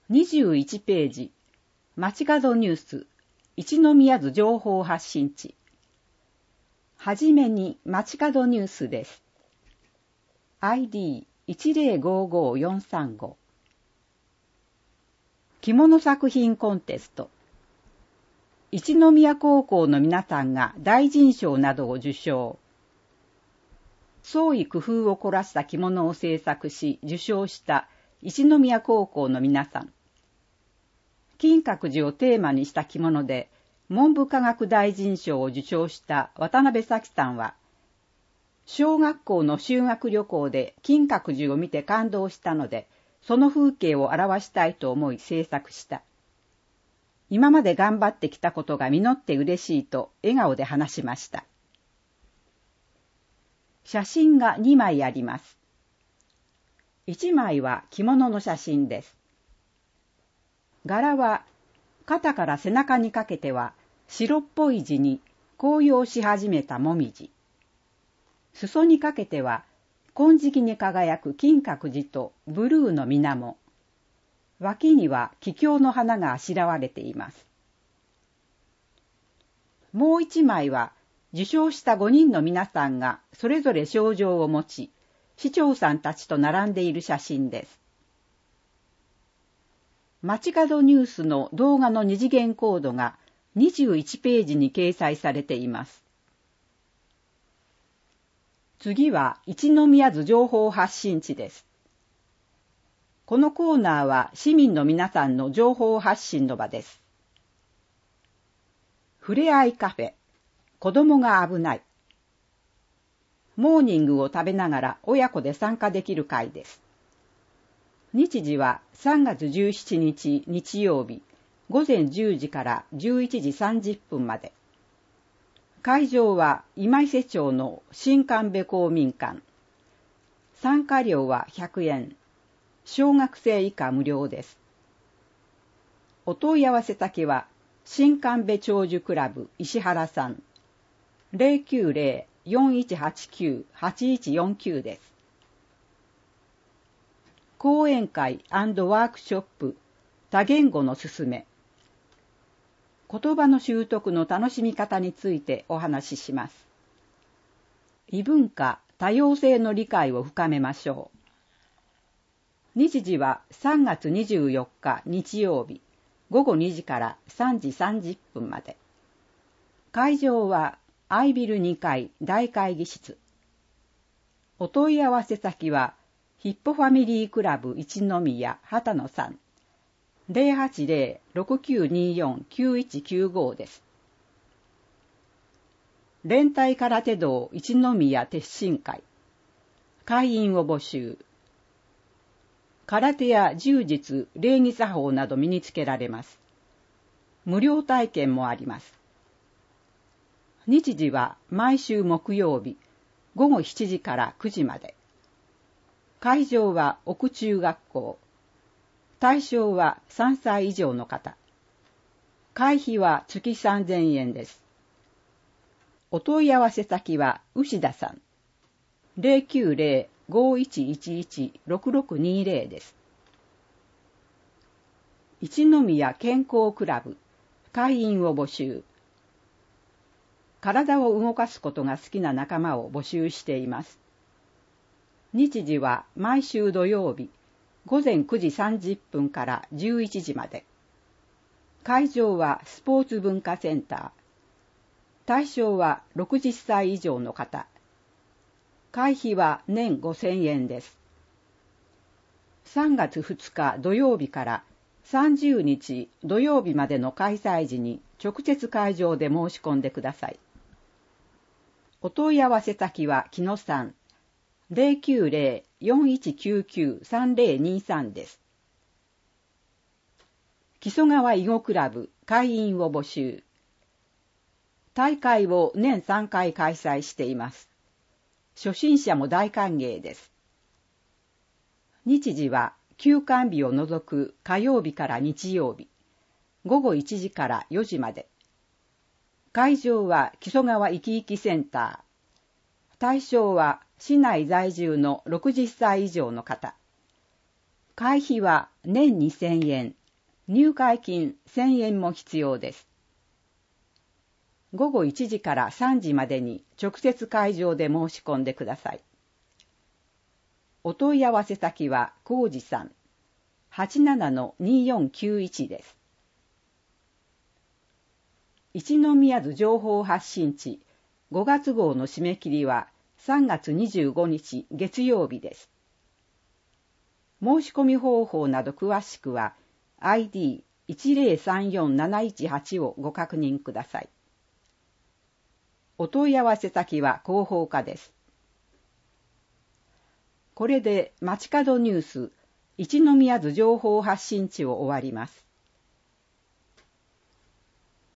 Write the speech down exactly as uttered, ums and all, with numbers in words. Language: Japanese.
にじゅういちページ、街角ニュース、一宮津情報発信地。はじめに街角ニュースです。アイディーいちゼロごごよんさんご。着物作品コンテスト。一宮高校の皆さんが大臣賞などを受賞。創意工夫を凝らした着物を制作し受賞した一宮高校の皆さん。金閣寺をテーマにした着物で文部科学大臣賞を受賞した渡辺咲さんは、小学校の修学旅行で金閣寺を見て感動したので、その風景を表したいと思い制作した。今まで頑張ってきたことが実って嬉しいと笑顔で話しました。写真がにまいあります。いちまいは着物の写真です。柄は肩から背中にかけては白っぽい地に紅葉し始めたもみじ。裾にかけては金色に輝く金閣寺とブルーの水面。脇には桔梗の花があしらわれています。もう一枚は受賞したごにんの皆さんがそれぞれ賞状を持ち、市長さんたちと並んでいる写真です。街角ニュースの動画の二次元コードがにじゅういちページに掲載されています。次は一宮津情報発信地です。このコーナーは市民の皆さんの情報発信の場です。ふれあいカフェ、子供が危ない。モーニングを食べながら親子で参加できる会です。日時はさんがつじゅうしちにち日曜日、ごぜんじゅうじからじゅういちじさんじゅっぷんまで。会場は今伊勢町の新神戸公民館。参加料はひゃくえん。小学生以下無料です。お問い合わせ先は新神戸長寿クラブ石原さん ゼロきゅうゼロ よんいちはちきゅう はちいちよんきゅう です。講演会&ワークショップ多言語のすすめ。言葉の習得の楽しみ方についてお話しします。異文化多様性の理解を深めましょう。日時はさんがつにじゅうよっか日曜日、ごごにじからさんじさんじゅっぷんまで。会場はアイビルにかい大会議室。お問い合わせ先はヒッポファミリークラブ一宮畑野さん ゼロはちゼロ ろくきゅうによん きゅういちきゅうご です。連帯空手道一宮鉄心会会員を募集。空手や柔術、礼儀作法など身につけられます。無料体験もあります。日時は毎週木曜日、ごごしちじからくじまで。会場は奥中学校。対象はさんさい以上の方。会費は月さんぜんえんです。お問い合わせ先は牛田さん。ゼロきゅうゼロ ごいちいちいち ろくろくにゼロ です。一宮健康クラブ会員を募集。体を動かすことが好きな仲間を募集しています。日時は毎週土曜日、ごぜんくじさんじゅっぷんからじゅういちじまで。会場はスポーツ文化センター。対象はろくじゅっさい以上の方。会費は年ごせんえんです。さんがつふつか土曜日からさんじゅうにち土曜日までの開催時に直接会場で申し込んでください。お問い合わせ先は木野さん。ゼロきゅうゼロ よんいちきゅうきゅう さんゼロにさん です。木曽川囲碁クラブ会員を募集。大会を年さんかい開催しています。初心者も大歓迎です。日時は休館日を除く火曜日から日曜日、ごごいちじからよじまで。会場は木曽川いきいきセンター。対象は市内在住のろくじゅっさい以上の方。会費は年にせんえん、 入会金せんえんも必要です。ごごいちじからさんじまでに直接会場で申し込んでください。お問い合わせ先は浩二さん はちななのによんきゅういち です。一宮津情報発信地ごがつ号の締め切りはさんがつにじゅうごにち月曜日です。申し込み方法など詳しくは アイディーいちゼロさんよんなないちはち をご確認ください。お問い合わせ先は広報課です。これで街角ニュース一宮津情報発信地を終わります。